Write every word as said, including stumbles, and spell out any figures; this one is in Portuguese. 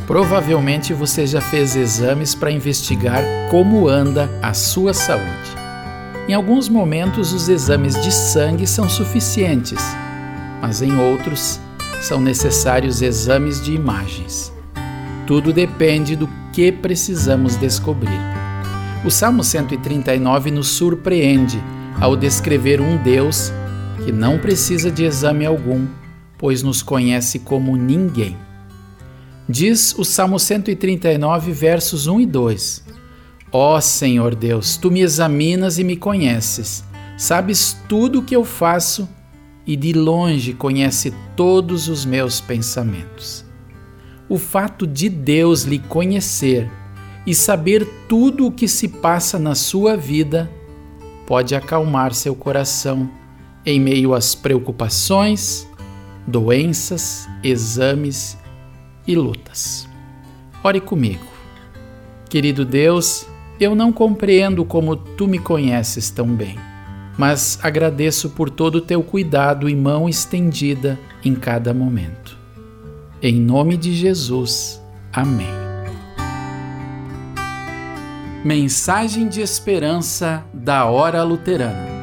Provavelmente você já fez exames para investigar como anda a sua saúde. Em alguns momentos, os exames de sangue são suficientes, mas em outros, são necessários exames de imagens. Tudo depende do que precisamos descobrir. O Salmo cento e trinta e nove nos surpreende ao descrever um Deus que não precisa de exame algum, pois nos conhece como ninguém. Diz o Salmo cento e trinta e nove, versos um e dois. Ó Senhor Deus, Tu me examinas e me conheces. Sabes tudo o que eu faço e de longe conhece todos os meus pensamentos. O fato de Deus lhe conhecer e saber tudo o que se passa na sua vida pode acalmar seu coração em meio às preocupações, doenças, exames e lutas. Ore comigo. Querido Deus, eu não compreendo como Tu me conheces tão bem, mas agradeço por todo o Teu cuidado e mão estendida em cada momento. Em nome de Jesus. Amém. Mensagem de esperança da Hora Luterana.